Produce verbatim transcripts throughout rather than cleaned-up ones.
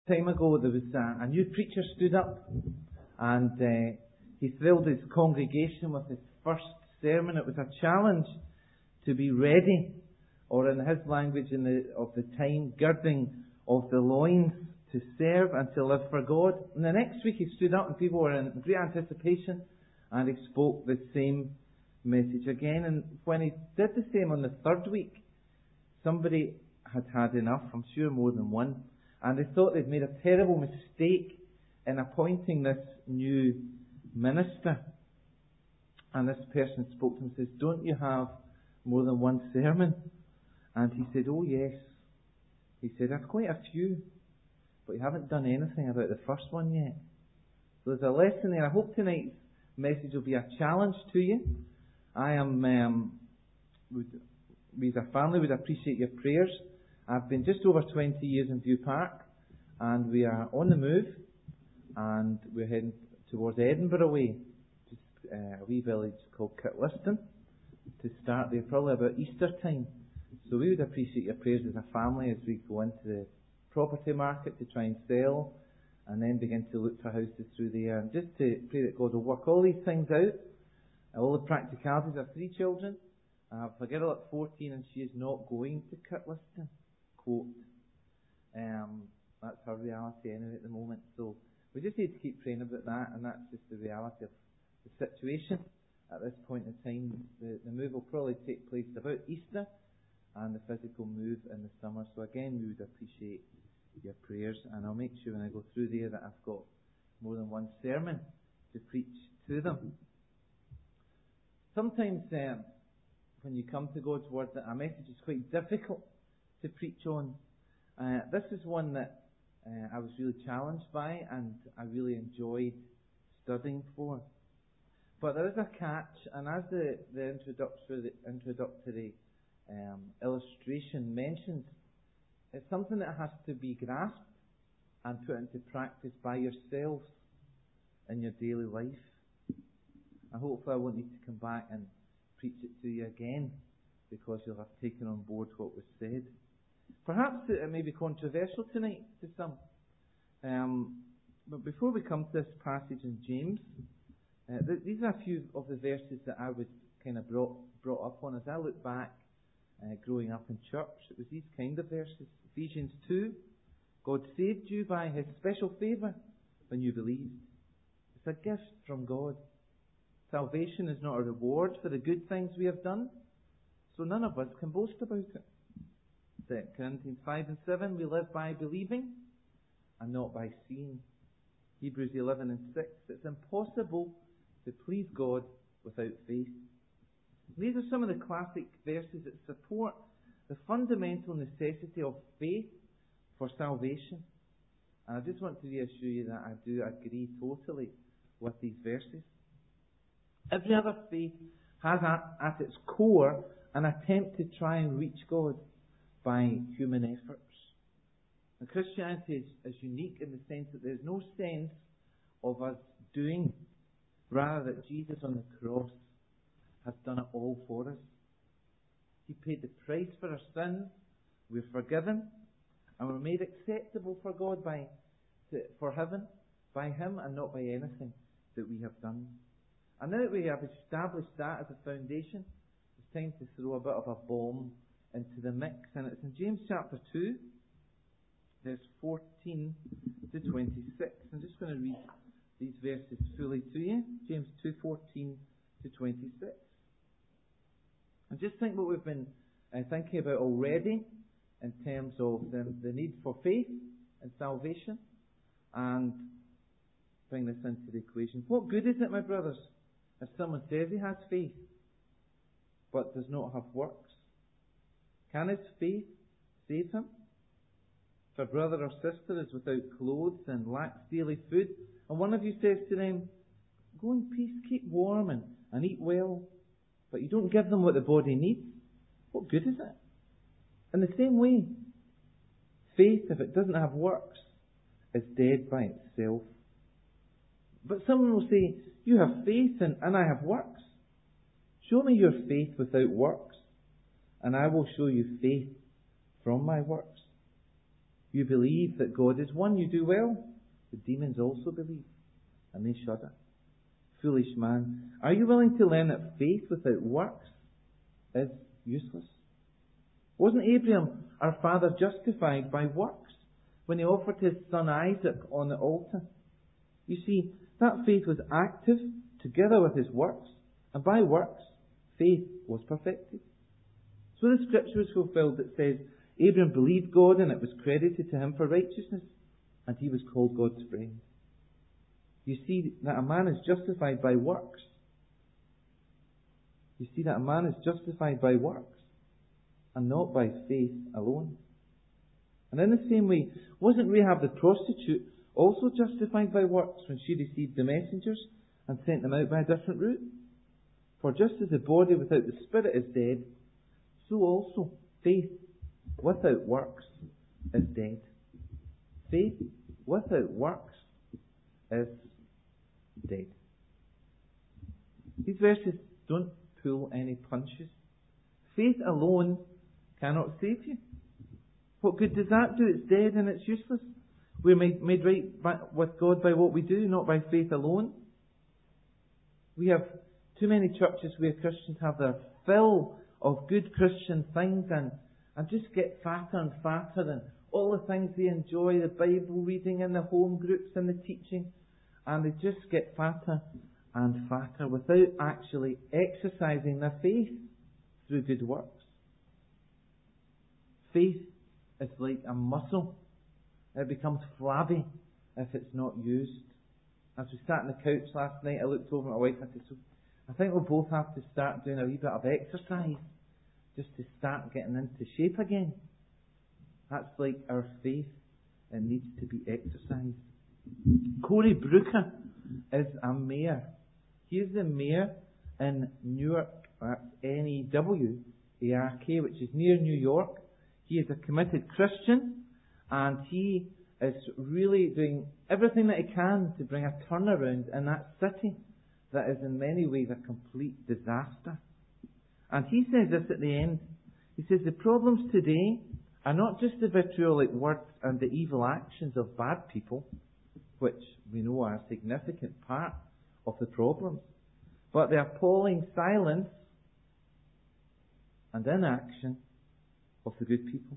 time ago there was a, a new preacher stood up, and uh, he thrilled his congregation with his first sermon. It was a challenge to be ready, or in his language in the, of the time, girding of the loins to serve and to live for God. And the next week he stood up and people were in great anticipation, and he spoke the same message again. And when he did the same on the third week, somebody had had enough, I'm sure more than one, and they thought they'd made a terrible mistake in appointing this new minister. And this person spoke to him and says, "Don't you have more than one sermon?" And he said, "Oh yes." He said, "I've quite a few, but you haven't done anything about the first one yet." So there's a lesson there. I hope tonight's message will be a challenge to you. I am, um, would, we as a family would appreciate your prayers. I've been just over twenty years in View Park, and we are on the move, and we're heading towards Edinburgh way, just uh, a wee village called Kirtliston, to start there probably about Easter time. So we would appreciate your prayers as a family as we go into the property market to try and sell, and then begin to look for houses through the year. And just to pray that God will work all these things out, all the practicalities. I have three children. I have a girl at fourteen, and she is not going to Kirtliston. Quote. Um, that's her reality anyway at the moment. So we just need to keep praying about that, and that's just the reality of the situation at this point in time. The, the move will probably take place about Easter, and the physical move in the summer. So again, we would appreciate your prayers, and I'll make sure when I go through there that I've got more than one sermon to preach to them. Sometimes um, when you come to God's Word, a message is quite difficult to preach on. Uh, this is one that uh, I was really challenged by, and I really enjoyed studying for. But there is a catch, and as the, the introductory, the introductory um, illustration mentions, it's something that has to be grasped and put into practice by yourselves in your daily life. And hopefully I won't need to come back and preach it to you again, because you'll have taken on board what was said. Perhaps it may be controversial tonight to some. Um, but before we come to this passage in James, uh, th- these are a few of the verses that I was kind of brought, brought up on. As I look back, uh, growing up in church, it was these kind of verses. Ephesians two, God saved you by His special favour when you believed. It's a gift from God. Salvation is not a reward for the good things we have done, so none of us can boast about it. Second Corinthians five and seven, we live by believing and not by seeing. Hebrews eleven and six, it's impossible to please God without faith. These are some of the classic verses that support the fundamental necessity of faith for salvation. And I just want to reassure you that I do agree totally with these verses. Every other faith has at, at its core an attempt to try and reach God by human efforts. And Christianity is, is unique in the sense that there's no sense of us doing, rather that Jesus on the cross has done it all for us. He paid the price for our sins, we're forgiven, and we're made acceptable for God by, for heaven, by Him and not by anything that we have done. And now that we have established that as a foundation, it's time to throw a bit of a bomb into the mix. And it's in James chapter two, verse fourteen to twenty-six. I'm just going to read these verses fully to you. James two, fourteen to twenty-six. And just think what we've been uh, thinking about already in terms of the, the need for faith and salvation, and bring this into the equation. What good is it, my brothers, if someone says he has faith but does not have works? Can his faith save him? If a brother or sister is without clothes and lacks daily food, and one of you says to them, "Go in peace, keep warm and, and eat well," but you don't give them what the body needs, what good is it? In the same way, faith, if it doesn't have works, is dead by itself. But someone will say, "You have faith and, and I have works. Show me your faith without works, and I will show you faith from my works." You believe that God is one. You do well. The demons also believe, and they shudder. Foolish man, are you willing to learn that faith without works is useless? Wasn't Abraham, our father, justified by works when he offered his son Isaac on the altar? You see, that faith was active together with his works, and by works, faith was perfected. So the scripture was fulfilled that says, Abraham believed God and it was credited to him for righteousness, and he was called God's friend. You see that a man is justified by works. You see that a man is justified by works and not by faith alone. And in the same way, wasn't Rahab the prostitute also justified by works when she received the messengers and sent them out by a different route? For just as the body without the spirit is dead, so also faith without works is dead. Faith without works is dead. These verses don't pull any punches. Faith alone cannot save you. What good does that do? It's dead and it's useless. We're made, made right by, with God by what we do, not by faith alone. We have too many churches where Christians have their fill of good Christian things and, and just get fatter and fatter and all the things they enjoy, the Bible reading and the home groups and the teaching, and they just get fatter and fatter without actually exercising their faith through good works. Faith is like a muscle. It becomes flabby if it's not used. As we sat on the couch last night, I looked over at my wife and I said, so I think we'll both have to start doing a wee bit of exercise just to start getting into shape again. That's like our faith. It needs to be exercised. Cory Brooker is a mayor. He is the mayor in Newark, that's N E W A R K, which is near New York. He is a committed Christian, and he is really doing everything that he can to bring a turnaround in that city that is in many ways a complete disaster. And he says this at the end. He says the problems today are not just the vitriolic words and the evil actions of bad people, which we know are a significant part of the problems, but the appalling silence and inaction of the good people.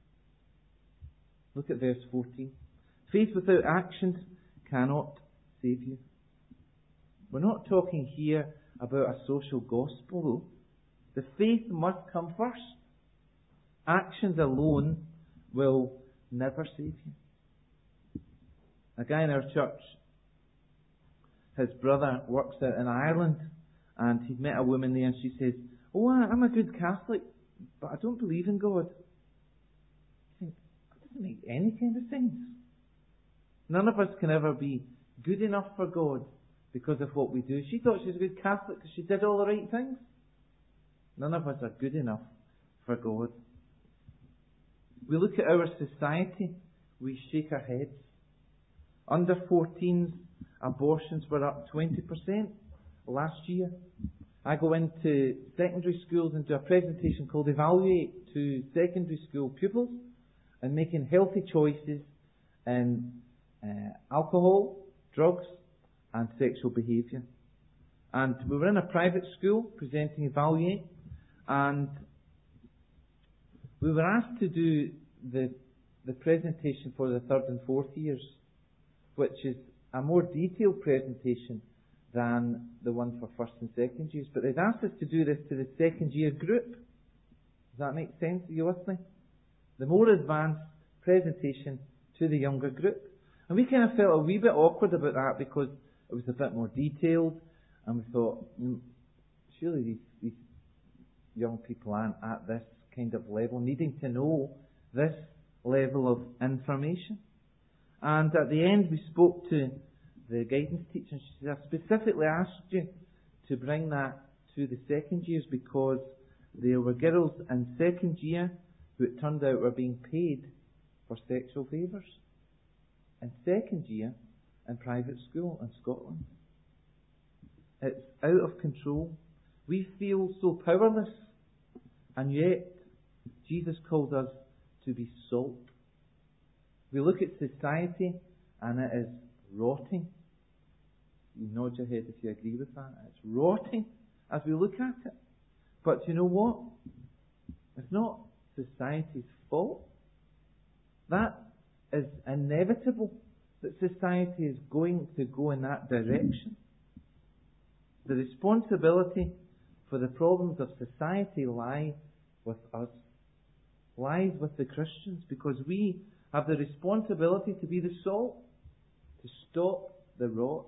Look at verse fourteen. Faith without actions cannot save you. We're not talking here about a social gospel, though. The faith must come first. Actions alone will never save you. A guy in our church, his brother works out in Ireland, and he'd met a woman there, and she says, "Oh, I'm a good Catholic, but I don't believe in God." I think, that doesn't make any kind of sense. None of us can ever be good enough for God because of what we do. She thought she was a good Catholic because she did all the right things. None of us are good enough for God. We look at our society, we shake our heads. Under fourteens, abortions were up twenty percent last year. I go into secondary schools and do a presentation called Evaluate to secondary school pupils and making healthy choices in uh, alcohol, drugs and sexual behaviour. And we were in a private school presenting Evaluate, and we were asked to do the the presentation for the third and fourth years, which is a more detailed presentation than the one for first and second years. But they'd asked us to do this to the second year group. Does that make sense? Are you listening? The more advanced presentation to the younger group. And we kind of felt a wee bit awkward about that because it was a bit more detailed, and we thought, mm, surely these, these young people aren't at this kind of level, needing to know this level of information. And at the end we spoke to the guidance teacher, and she said, "I specifically asked you to bring that to the second years because there were girls in second year who it turned out were being paid for sexual favours in second year in private school in Scotland." It's out of control. We feel so powerless, and yet Jesus called us to be salt. We look at society and it is rotting. You nod your head if you agree with that. It's rotting as we look at it. But you know what? It's not society's fault. That is inevitable, that society is going to go in that direction. The responsibility for the problems of society lie with us, lies with the Christians, because we have the responsibility to be the salt, to stop the rot,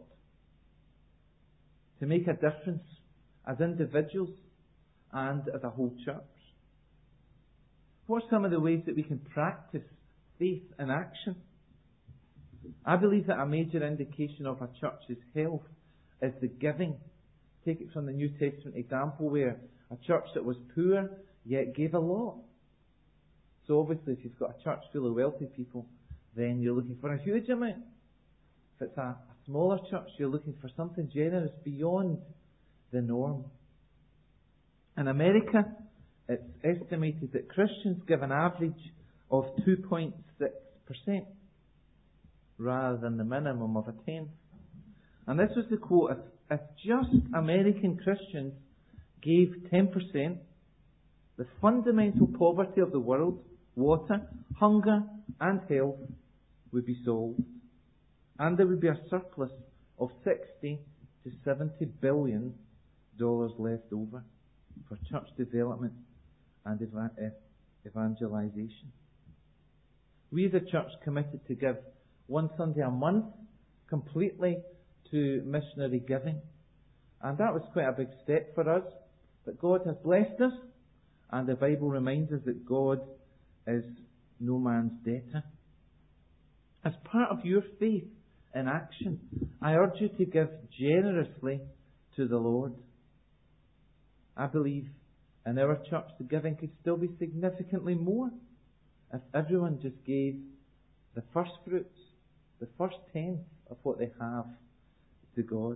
to make a difference as individuals and as a whole church. What are some of the ways that we can practice faith in action? I believe that a major indication of a church's health is the giving. Take it from the New Testament example where a church that was poor yet gave a lot. So obviously if you've got a church full of wealthy people, then you're looking for a huge amount. If it's a, a smaller church, you're looking for something generous beyond the norm. In America, it's estimated that Christians give an average of two point six percent rather than the minimum of a tenth. And this was the quote: if, if just American Christians gave ten percent, the fundamental poverty of the world, water, hunger and health, would be solved. And there would be a surplus of sixty to seventy billion dollars left over for church development and evangelization. We as a church committed to give one Sunday a month completely to missionary giving. And that was quite a big step for us. But God has blessed us, and the Bible reminds us that God is no man's debtor. As part of your faith in action, I urge you to give generously to the Lord. I believe in our church the giving could still be significantly more if everyone just gave the first fruits, the first tenth of what they have to God.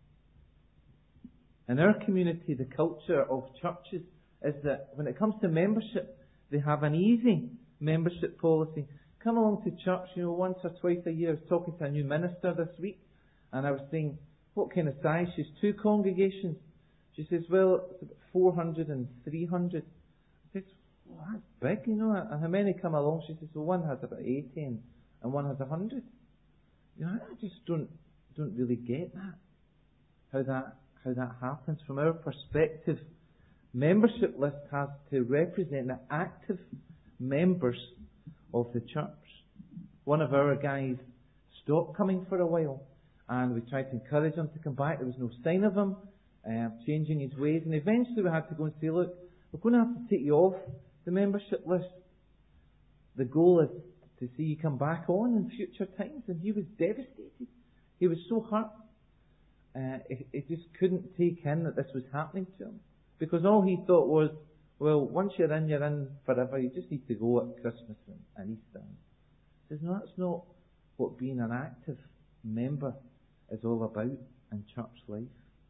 In our community, the culture of churches is that when it comes to membership, they have an easy membership policy. Come along to church, you know, once or twice a year. I was talking to a new minister this week, and I was saying, what kind of size? She's two congregations. She says, well, it's about four hundred and three hundred. I said, well, that's big, you know. And how many come along? She says, well, one has about eighty and, and one has one hundred. You know, I just don't don't really get that. How that how that happens. From our perspective, membership list has to represent the active members of the church. One of our guys stopped coming for a while, and we tried to encourage him to come back. There was no sign of him uh, changing his ways, and eventually we had to go and say, look, we're going to have to take you off the membership list. The goal is to see you come back on in future times. And he was devastated. He was so hurt. Uh, he, he just couldn't take in that this was happening to him. Because all he thought was, well, once you're in, you're in forever. You just need to go at Christmas and, and Easter. He says, no, that's not what being an active member is all about in church life.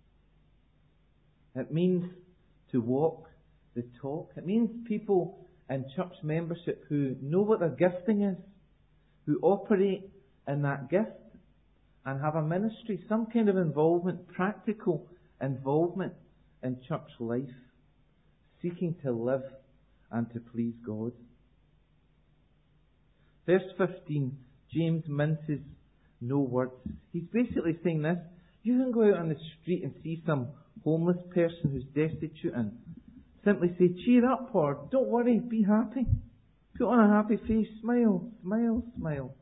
It means to walk the talk. It means people in church membership who know what their gifting is, who operate in that gift and have a ministry, some kind of involvement, practical involvement in church life, seeking to live and to please God. Verse fifteen, James minces no words. He's basically saying this: you can go out on the street and see some homeless person who's destitute and simply say, cheer up, or don't worry, be happy. Put on a happy face, smile, smile, smile.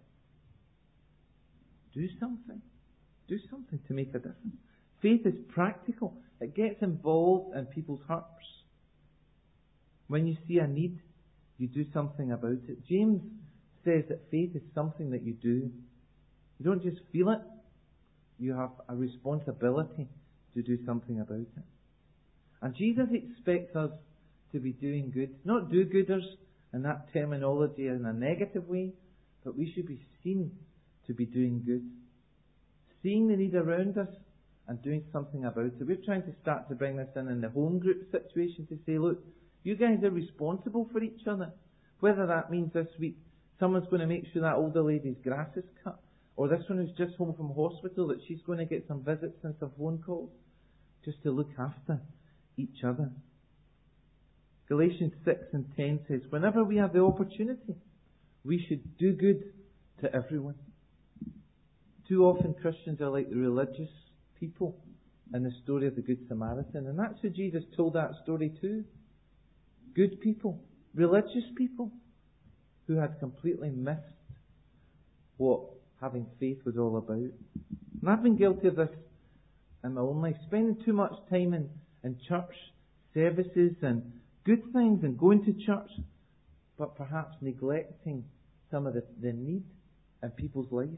Do something. Do something to make a difference. Faith is practical. It gets involved in people's hearts. When you see a need, you do something about it. James says that faith is something that you do. You don't just feel it. You have a responsibility to do something about it. And Jesus expects us to be doing good. Not do-gooders in that terminology in a negative way, but we should be seen to be doing good. Seeing the need around us and doing something about it. We're trying to start to bring this in in the home group situation to say, look, you guys are responsible for each other. Whether that means this week Someone's going to make sure that older lady's grass is cut. Or this one who's just home from hospital, that she's going to get some visits and some phone calls. Just to look after each other. Galatians six and ten says, whenever we have the opportunity, we should do good to everyone. Too often Christians are like the religious people in the story of the Good Samaritan. And that's who Jesus told that story to. Good people, religious people, who had completely missed what having faith was all about. And I've been guilty of this in my own life, spending too much time in, in church services and good things and going to church, but perhaps neglecting some of the, the need in people's lives.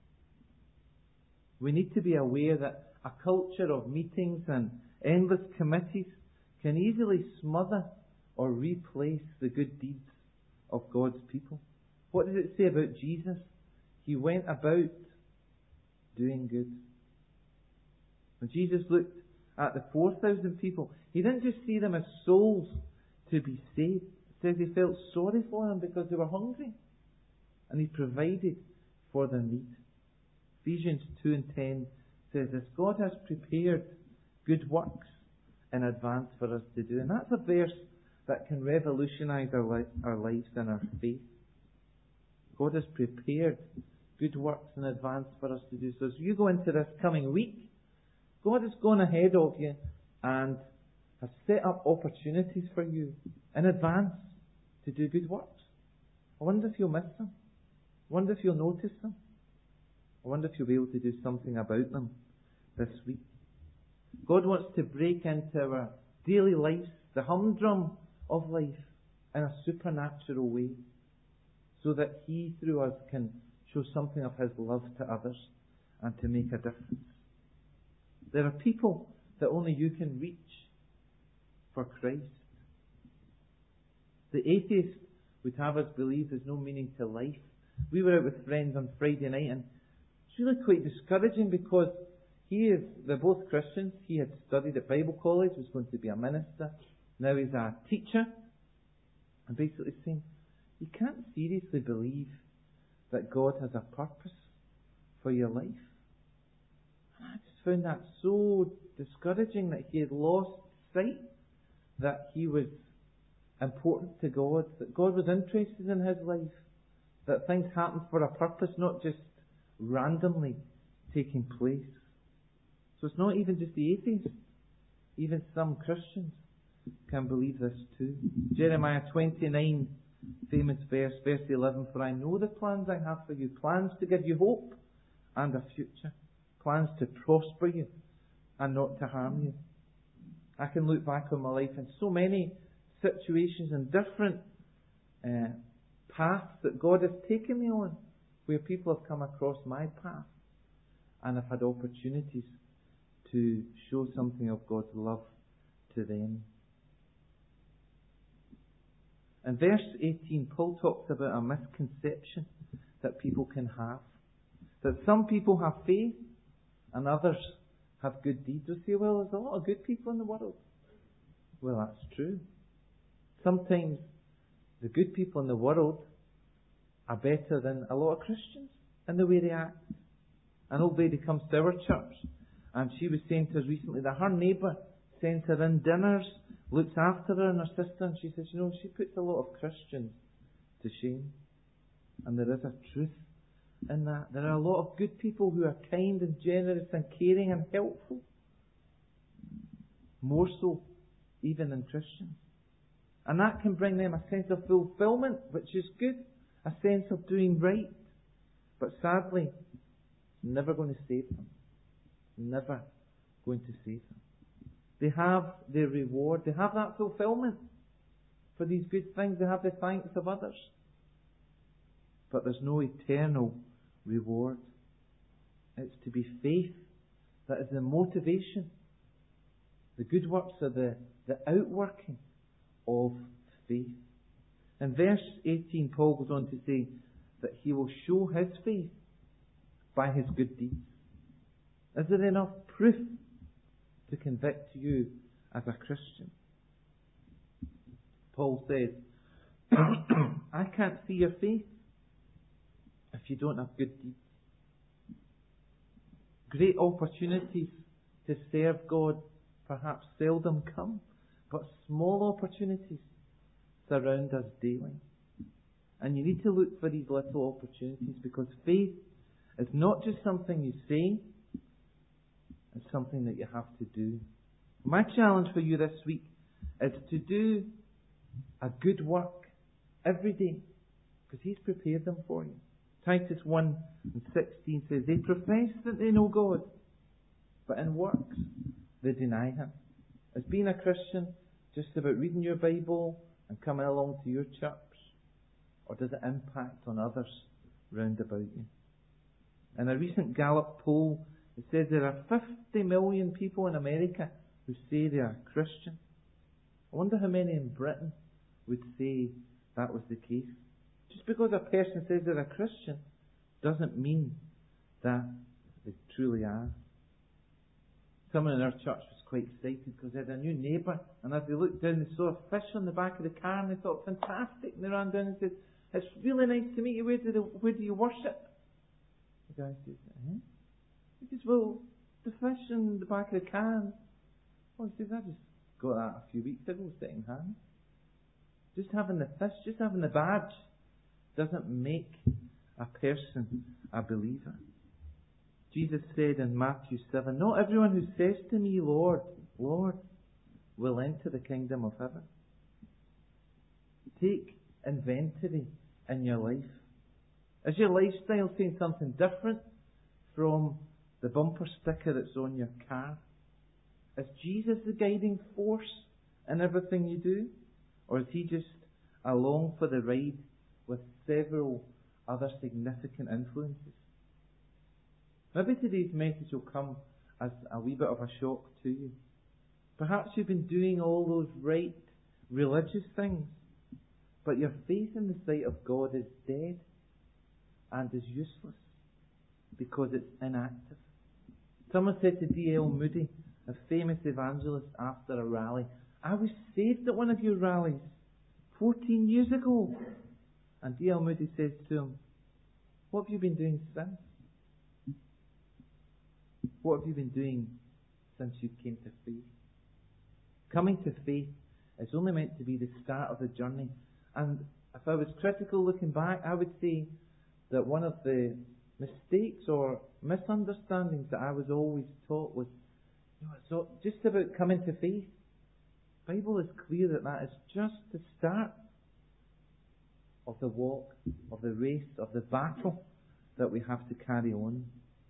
We need to be aware that a culture of meetings and endless committees can easily smother or replace the good deeds of God's people. What does it say about Jesus? He went about doing good. When Jesus looked at the four thousand people, He didn't just see them as souls to be saved. It says He felt sorry for them because they were hungry. And He provided for their need. Ephesians two and ten says this, God has prepared good works in advance for us to do. And that's a verse that can revolutionize our, li- our lives and our faith. God has prepared good works in advance for us to do. So as you go into this coming week, God has gone ahead of you and has set up opportunities for you in advance to do good works. I wonder if you'll miss them. I wonder if you'll notice them. I wonder if you'll be able to do something about them this week. God wants to break into our daily lives, the humdrum of life, in a supernatural way, so that He, through us, can show something of His love to others and to make a difference. There are people that only you can reach for Christ. The atheist would have us believe there's no meaning to life. We were out with friends on Friday night, and it's really quite discouraging because he is, they're both Christians. He had studied at Bible college, was going to be a minister. Now he's a teacher. And basically saying, you can't seriously believe that God has a purpose for your life. And I just found that so discouraging that he had lost sight that he was important to God, that God was interested in his life, that things happened for a purpose, not just randomly taking place. So it's not even just the atheists. Even some Christians can believe this too. Jeremiah twenty-nine, famous verse, verse eleven, for I know the plans I have for you, plans to give you hope and a future, plans to prosper you and not to harm you. I can look back on my life in so many situations and different uh, paths that God has taken me on, where people have come across my path and I've had opportunities to show something of God's love to them. In verse eighteen, Paul talks about a misconception that people can have. That some people have faith and others have good deeds. We say, well, there's a lot of good people in the world. Well, that's true. Sometimes the good people in the world are better than a lot of Christians in the way they act. An old lady comes to our church and she was saying to us recently that her neighbour sends her in dinners, looks after her and her sister, and she says, you know, she puts a lot of Christians to shame. And there is a truth in that. There are a lot of good people who are kind and generous and caring and helpful. More so even than Christians. And that can bring them a sense of fulfillment, which is good. A sense of doing right. But sadly, never going to save them. Never going to save them. They have their reward. They have that fulfillment for these good things. They have the thanks of others. But there's no eternal reward. It's to be faith that is the motivation. The good works are the, the outworking of faith. In verse eighteen, Paul goes on to say that he will show his faith by his good deeds. Is there enough proof to convict you as a Christian? Paul says, I can't see your faith. if you don't have good deeds. Great opportunities to serve God perhaps seldom come, but small opportunities surround us daily. And you need to look for these little opportunities, because faith is not just something you say, it's something that you have to do. My challenge for you this week is to do a good work every day, because He's prepared them for you. Titus one and sixteen says, they profess that they know God, but in works they deny Him. Is being a Christian just about reading your Bible and coming along to your church? Or does it impact on others round about you? In a recent Gallup poll, it says there are fifty million people in America who say they are Christian. I wonder how many in Britain would say that was the case. Just because a person says they're a Christian doesn't mean that they truly are. Someone in our church was quite excited because they had a new neighbour, and as they looked down they saw a fish on the back of the car and they thought, fantastic, and they ran down and said, it's really nice to meet you, where do, the, where do you worship? The guy says, eh? He says, well, the fish in the back of the car. Oh, he says, I just got that a few weeks ago, sitting hands. Just having the fish, just having the badge doesn't make a person a believer. Jesus said in Matthew seven, not everyone who says to me, Lord, Lord, will enter the kingdom of heaven. Take inventory in your life. Is your lifestyle saying something different from the bumper sticker that's on your car? Is Jesus the guiding force in everything you do? Or is He just along for the ride with several other significant influences? Maybe today's message will come as a wee bit of a shock to you. Perhaps you've been doing all those right religious things, but your faith in the sight of God is dead and is useless because it's inactive. Someone said to D L Moody, a famous evangelist, after a rally, I was saved at one of your rallies fourteen years ago. And D L Moody says to him, what have you been doing since? What have you been doing since you came to faith? Coming to faith is only meant to be the start of the journey. And if I was critical looking back, I would say that one of the mistakes or misunderstandings that I was always taught was, you know, it's all just about coming to faith. The Bible is clear that that is just the start of the walk, of the race, of the battle that we have to carry on.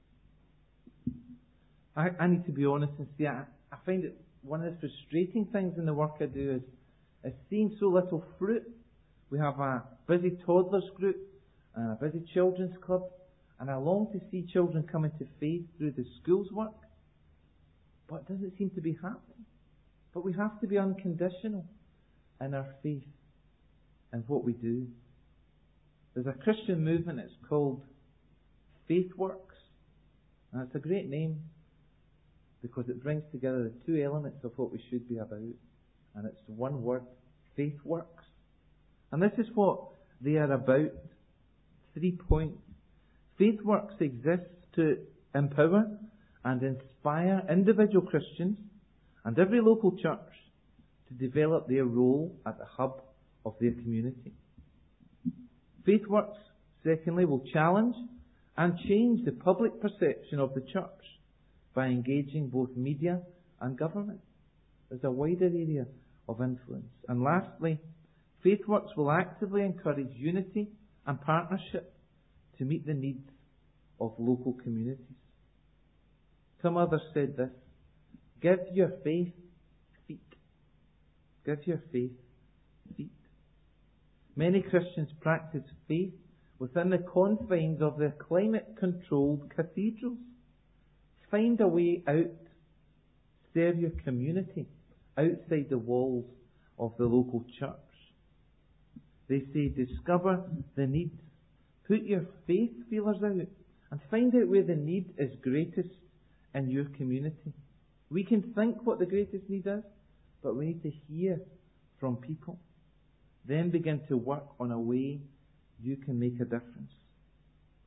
I, I need to be honest and say, I, I find it one of the frustrating things in the work I do is, is seeing so little fruit. We have a busy toddlers group and a busy children's club, and I long to see children come into faith through the school's work, but it doesn't seem to be happening. But we have to be unconditional in our faith and what we do. There's a Christian movement, it's called FaithWorks, and it's a great name because it brings together the two elements of what we should be about, and it's one word, FaithWorks. And this is what they are about. Three points. FaithWorks exists to empower and inspire individual Christians and every local church to develop their role at the hub of their community. FaithWorks, secondly, will challenge and change the public perception of the church by engaging both media and government. There's a wider area of influence. And lastly, FaithWorks will actively encourage unity and partnership to meet the needs of local communities. Some others said this, give your faith feet. Give your faith feet. Many Christians practice faith within the confines of their climate-controlled cathedrals. Find a way out. Serve your community outside the walls of the local church. They say, discover the needs. Put your faith feelers out and find out where the need is greatest in your community. We can think what the greatest need is, but we need to hear from people. Then begin to work on a way you can make a difference.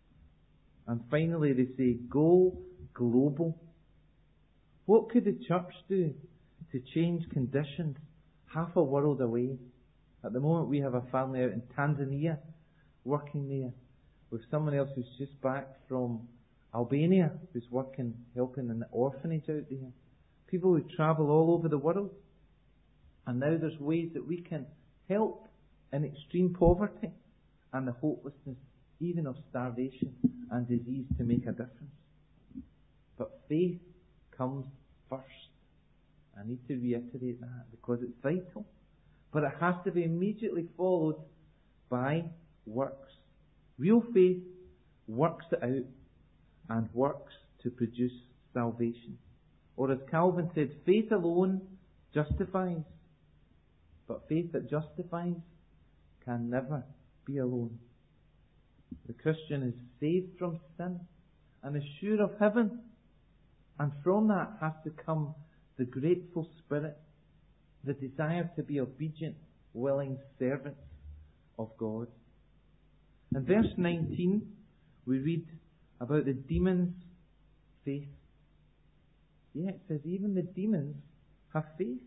And finally they say, go global. What could the church do to change conditions half a world away? At the moment we have a family out in Tanzania working there with someone else who's just back from Albania who's working, helping in the orphanage out there. People who travel all over the world. And now there's ways that we can help in extreme poverty and the hopelessness even of starvation and disease to make a difference. But faith comes first. I need to reiterate that because it's vital. But it has to be immediately followed by works. Real faith works it out and works to produce salvation. Or as Calvin said, faith alone justifies. But faith that justifies can never be alone. The Christian is saved from sin and is sure of heaven. And from that has to come the grateful spirit, the desire to be obedient, willing servants of God. In verse nineteen, we read about the demons' faith. Yeah, it says even the demons have faith.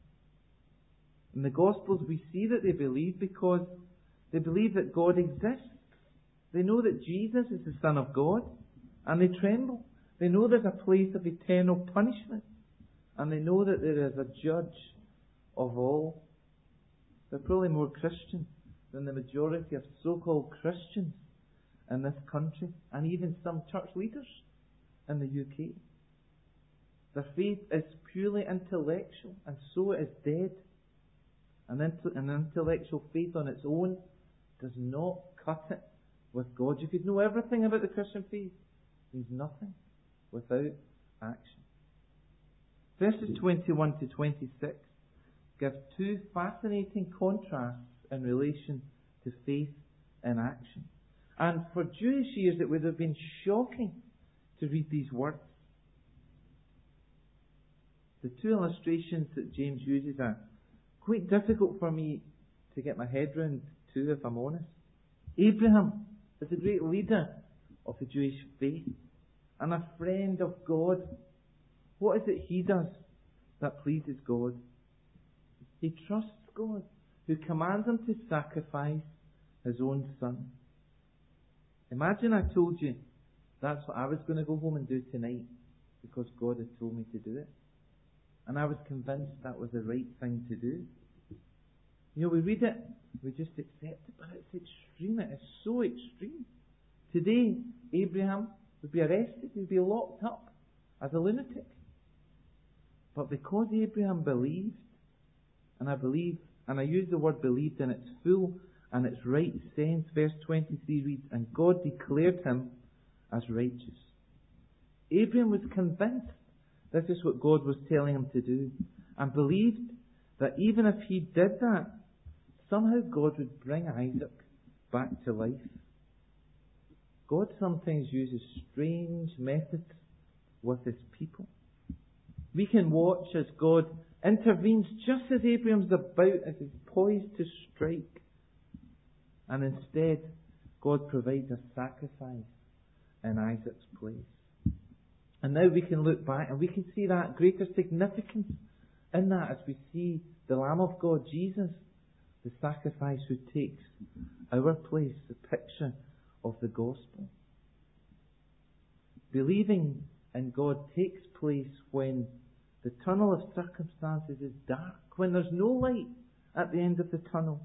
In the Gospels we see that they believe because they believe that God exists. They know that Jesus is the Son of God, and they tremble. They know there's a place of eternal punishment, and they know that there is a judge of all. They're probably more Christian than the majority of so-called Christians in this country, and even some church leaders in the U K. Their faith is purely intellectual, and so it is dead. An, int- an intellectual faith on its own does not cut it with God. You could know everything about the Christian faith. It means nothing without action. Verses twenty-one to twenty-six give two fascinating contrasts in relation to faith in action. And for Jewish ears it would have been shocking to read these words. The two illustrations that James uses are quite difficult for me to get my head round to, if I'm honest. Abraham is a great leader of the Jewish faith and a friend of God. What is it he does that pleases God? He trusts God, who commands him to sacrifice his own son. Imagine I told you that's what I was going to go home and do tonight because God had told me to do it. And I was convinced that was the right thing to do. You know, we read it, we just accept it, but it's extreme. It is so extreme. Today, Abraham would be arrested, he'd be locked up as a lunatic. But because Abraham believed, and I believe, and I use the word believed in its full and its right sense, verse twenty-three reads, and God declared him as righteous. Abraham was convinced this is what God was telling him to do, and believed that even if he did that, somehow God would bring Isaac back to life. God sometimes uses strange methods with his people. We can watch as God intervenes just as Abraham's about, as he's poised to strike. And instead, God provides a sacrifice in Isaac's place. And now we can look back and we can see that greater significance in that as we see the Lamb of God, Jesus, the sacrifice who takes our place, the picture of the gospel. Believing in God takes place when the tunnel of circumstances is dark, when there's no light at the end of the tunnel.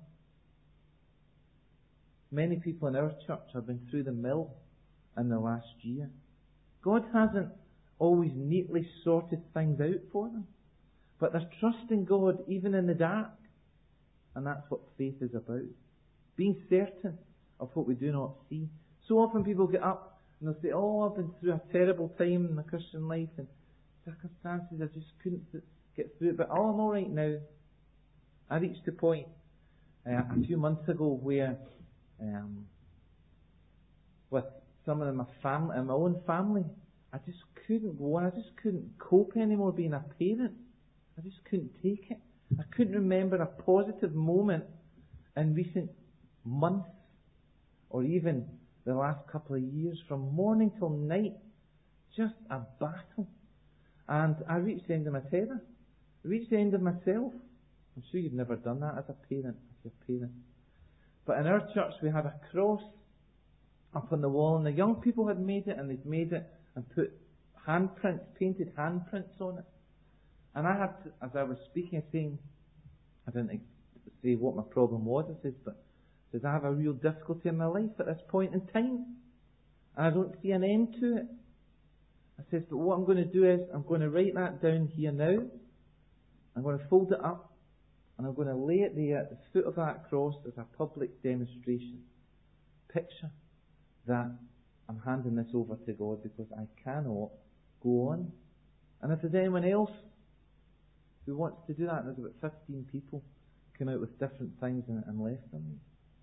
Many people in our church have been through the mill in the last year. God hasn't always neatly sorted things out for them, but they're trusting God even in the dark. And that's what faith is about. Being certain of what we do not see. So often people get up and they'll say, oh, I've been through a terrible time in my Christian life and circumstances, I just couldn't get through it, but oh, I'm alright now. I reached a point uh, a few months ago where um, with some of my family, in my own family, I just couldn't go on. I just couldn't cope anymore being a parent. I just couldn't take it. I couldn't remember a positive moment in recent months or even the last couple of years, from morning till night, just a battle. And I reached the end of my tether. I reached the end of myself. I'm sure you've never done that as a parent, as your parent. But in our church we had a cross up on the wall, and the young people had made it, and they'd made it and put handprints, painted handprints on it. And I had to, as I was speaking, saying, I didn't say what my problem was, I said, but I said, I have a real difficulty in my life at this point in time, and I don't see an end to it. I said, but what I'm going to do is, I'm going to write that down here now, I'm going to fold it up, and I'm going to lay it there at the foot of that cross as a public demonstration. Picture that I'm handing this over to God because I cannot go on. And if there's anyone else who wants to do that, and there's about fifteen people came out with different things and, and left them.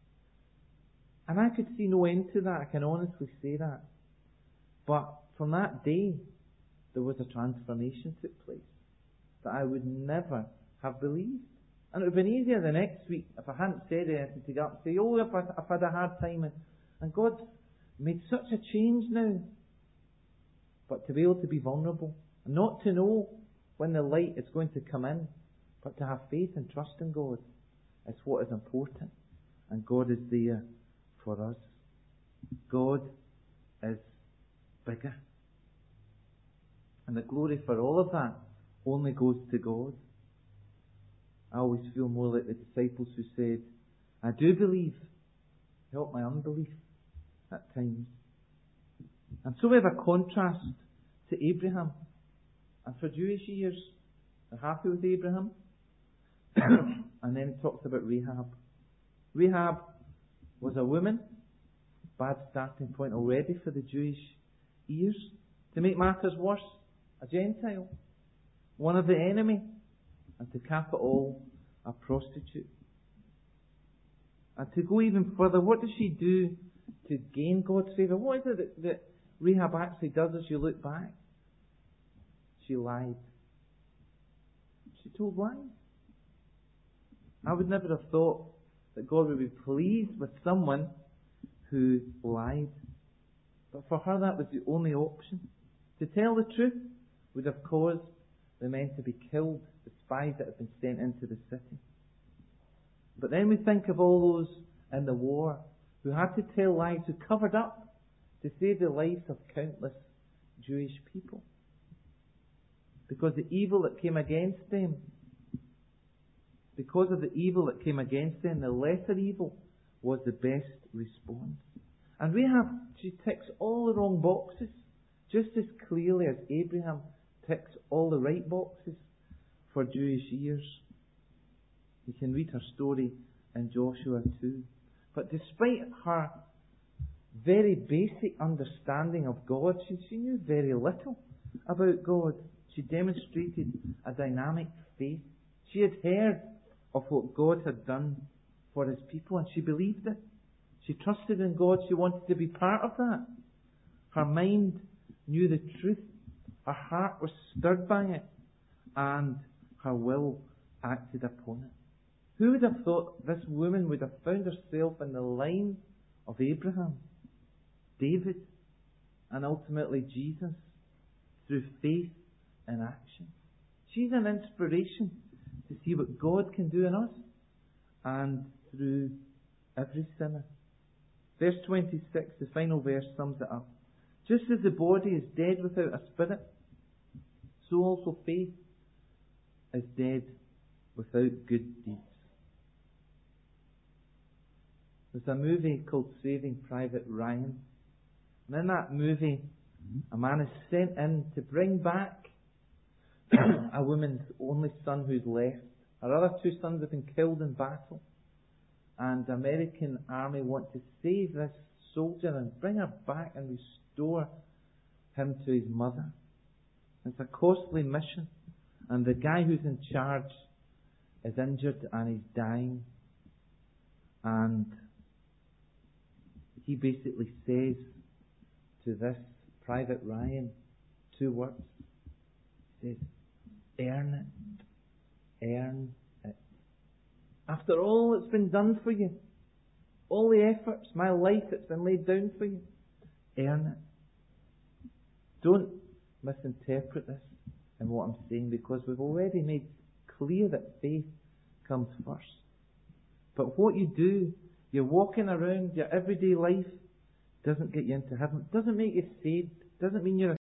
And I could see no end to that, I can honestly say that. But from that day, there was a transformation took place that I would never have believed. And it would have been easier the next week if I hadn't said anything to get up and say, oh, I've, I've had a hard time, and, and God's made such a change now. But to be able to be vulnerable, and not to know when the light is going to come in, but to have faith and trust in God is what is important. And God is there for us. God is bigger. And the glory for all of that only goes to God. I always feel more like the disciples who said, I do believe, help my unbelief at times. And so we have a contrast to Abraham. And for Jewish years, they're happy with Abraham. And then he talks about Rahab. Rahab was a woman, bad starting point already for the Jewish ears. To make matters worse, a Gentile, one of the enemy, and to cap it all, a prostitute. And to go even further, what does she do to gain God's favour? What is it that, that Rahab actually does as you look back? She lied. She told lies. I would never have thought that God would be pleased with someone who lied. But for her that was the only option. To tell the truth would have caused the men to be killed, the spies that had been sent into the city. But then we think of all those in the war who had to tell lies, who covered up to save the lives of countless Jewish people. Because the evil that came against them, because of the evil that came against them, the lesser evil was the best response. And Rahab, she ticks all the wrong boxes, just as clearly as Abraham ticks all the right boxes for Jewish ears. You can read her story in Joshua two. But despite her very basic understanding of God, she, she knew very little about God. She demonstrated a dynamic faith. She had heard of what God had done for His people, and she believed it. She trusted in God. She wanted to be part of that. Her mind knew the truth. Her heart was stirred by it, and her will acted upon it. Who would have thought this woman would have found herself in the line of Abraham, David, and ultimately Jesus through faith and action? She's an inspiration to see what God can do in us and through every sinner. Verse twenty-six, the final verse, sums it up. Just as the body is dead without a spirit, so also faith is dead without good deeds. There's a movie called Saving Private Ryan. And in that movie, a man is sent in to bring back a woman's only son who's left. Her other two sons have been killed in battle. And the American army want to save this soldier and bring her back and restore him to his mother. It's a costly mission. And the guy who's in charge is injured and he's dying. And he basically says to this Private Ryan two words. He says, earn it. Earn it. After all that's been done for you, All the efforts, my life that's been laid down for you, earn it. Don't misinterpret this in what I'm saying, because we've already made clear that faith comes first. But what you do, you're walking around, your everyday life doesn't get you into heaven, doesn't make you saved, doesn't mean you're a